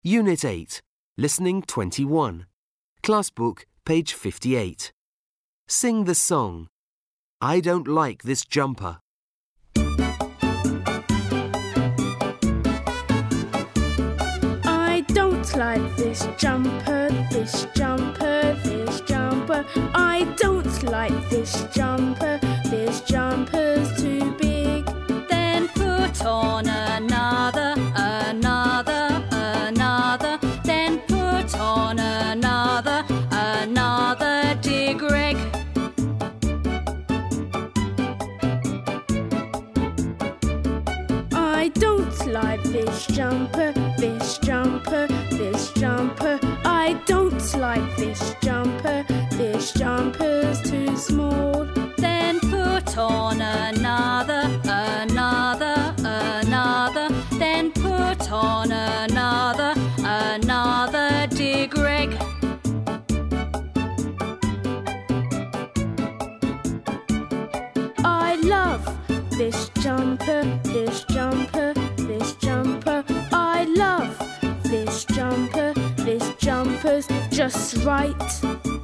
Unit 8, Listening 21. Class book, page 58. Sing the song. I don't like this jumper. I don't like this jumper, this jumper, this jumper. I don't like this jumper's too big. Then put on another. Then put on another, dear Greg. I don't like this jumper, this jumper, this jumper. I don't like this jumper's too small. Then put on another. Then put on another, dear Greg. I love this jumper, this jumper, this jumper. I love this jumper's just right.